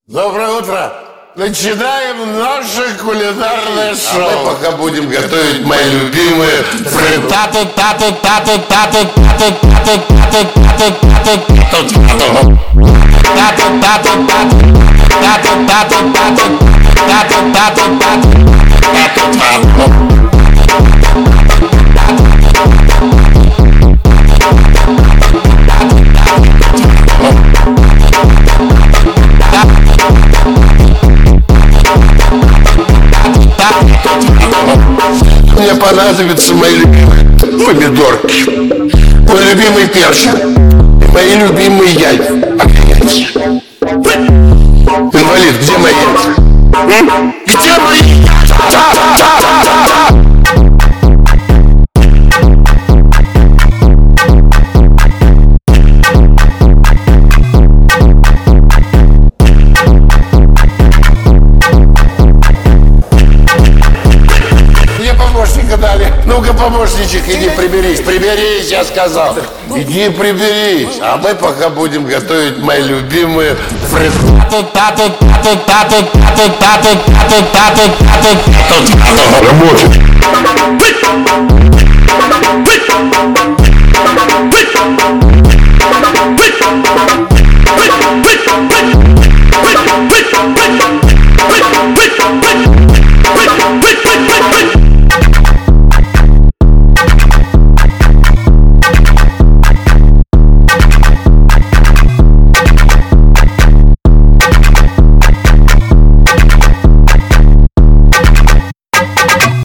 Доброе утро! Начинаем наше кулинарное шоу. А мы пока будем готовить мои любимые Мне понадобятся мои любимые помидорки, мой любимый перчик, мои любимые яйца. Инвалид, где мои яйца? Где мои яйца? Помощника дали. Ну-ка, помощничек, иди приберись. Приберись, я сказал. Иди приберись. А мы пока будем готовить мои любимые Работает.